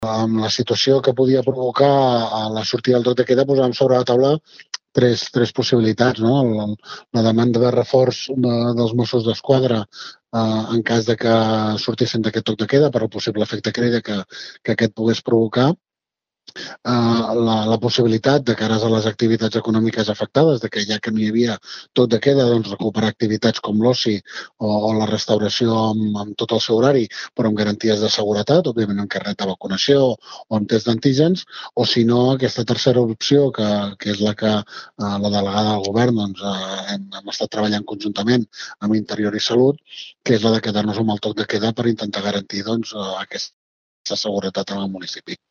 amb la situació que podia provocar a la sortida del toc de queda, posàvem sobre la taula tres possibilitats, no? La demanda de reforç dels Mossos d'Esquadra en cas de que sortissin d'aquest toc de queda per el possible efecte crida que aquest pogués provocar, la possibilitat de cares a les activitats econòmiques afectades, de que ja que no hi havia tot de queda, doncs recuperar activitats com l'oci o la restauració amb tot el seu horari, però amb garanties de seguretat, òbviament amb carnet de vacunació o amb test d'antígens, o si no, aquesta tercera opció, que és la que la delegada del govern doncs, hem estat treballant conjuntament amb Interior i Salut, que és la de quedar-nos amb el toc de queda per intentar garantir doncs, aquesta seguretat en el municipi.